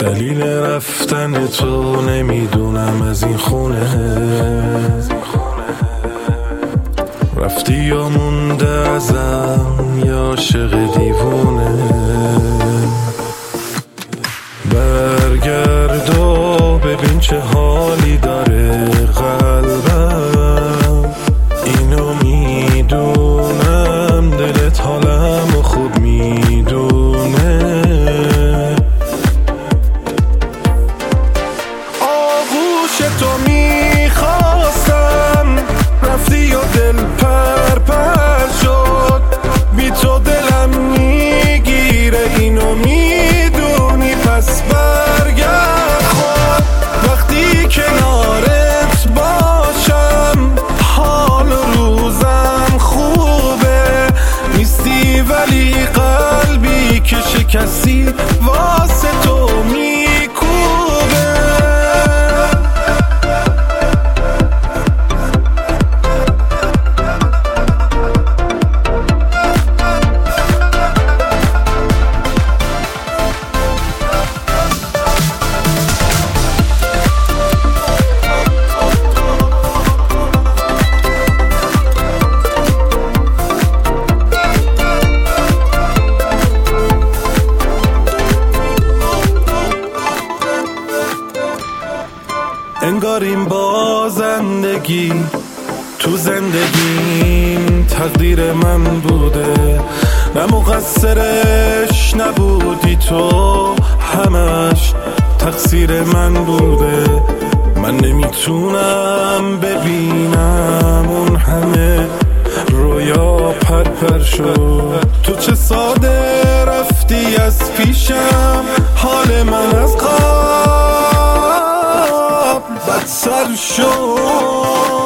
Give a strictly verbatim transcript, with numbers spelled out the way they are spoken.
دلیل رفتن تو نمیدونم از این خونه، رفتی یا مونده ازم یا عاشق دیوونه. برگرد و ببین چه حالی داره قلبم، اینو میدونم دلت حالم و خوب میدونه. آغوش تو میخواستم رفتی و دل پر پر شد، بی تو دلم میگیره اینو میدونی، پس برگرد خود وقتی کنارت باشم، حال و روزم خوبه، نیستی ولی قلبی که شکستی واسه تو میکوبه. انگار این بازندگی تو زندگیم تقدیر من بوده، نه مقصرش نبودی تو، همش تقصیر من بوده. من نمیتونم ببینم اون همه رویا پرپر شد، تو چه ساده رفتی از پیشم، حال من از قبل بدتر شد.